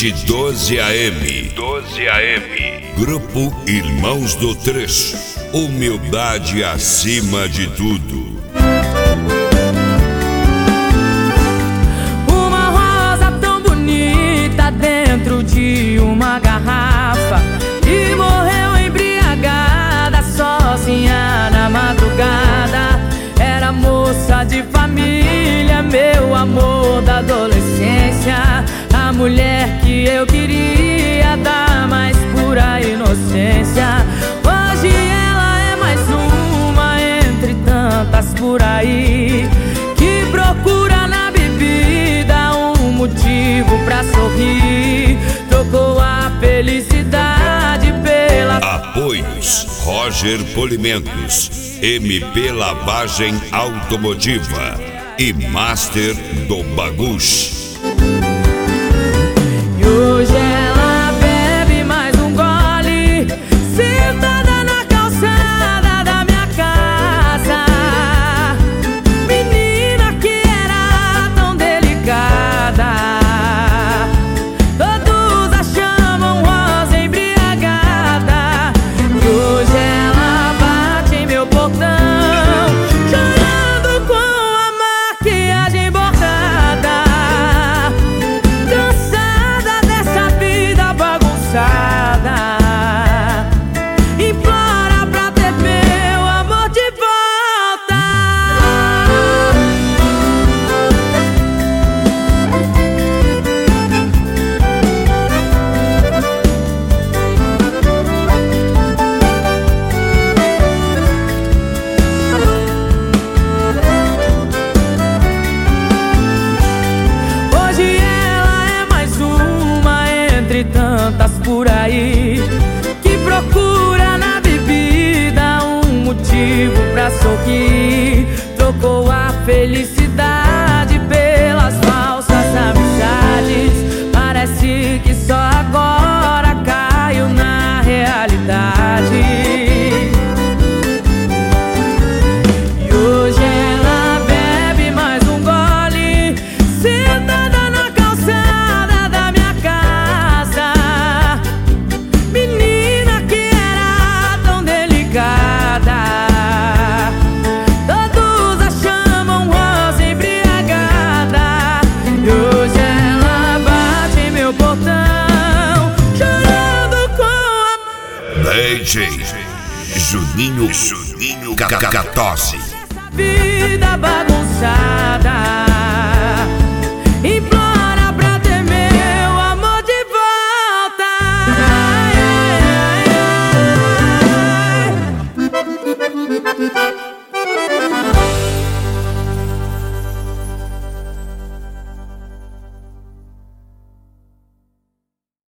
Hit 12 AM. 12 AM. Grupo Irmãos do Trecho. Humildade acima de tudo. Uma rosa tão bonita dentro de uma garrafa e morreu embriagada, sozinha na madrugada. Era moça de família, meu amor da adolescência, a mulher que eu queria, da mais pura inocência. Hoje ela é mais uma entre tantas por aí, que procura na bebida um motivo pra sorrir. Trocou a felicidade pela... Apoios: Roger Polimentos, MP Lavagem Automotiva e Master do Baguche. E hoje ela bebe mais um gole, sentada na calçada da minha casa. Menina que era tão delicada, todos a chamam rosa embriagada. E hoje ela bate em meu portão, chorando com a maquiagem bordada, cansada dessa vida bagunçada. Implora pra ter meu amor de volta. Hoje ela é mais uma entre tantas por aí, que procura na bebida um motivo pra sorrir. Trocou a felicidade pelas falsas amizades. Parece que só agora caiu na realidade. E hoje ela bebe mais um gole, sentada na calçada da minha casa. Menina que era tão delicada, todos a chamam rosa embriagada. E hoje ela bate em meu portão, chorando com a... DJ Juninho Cacatosse. Vida bagunçada.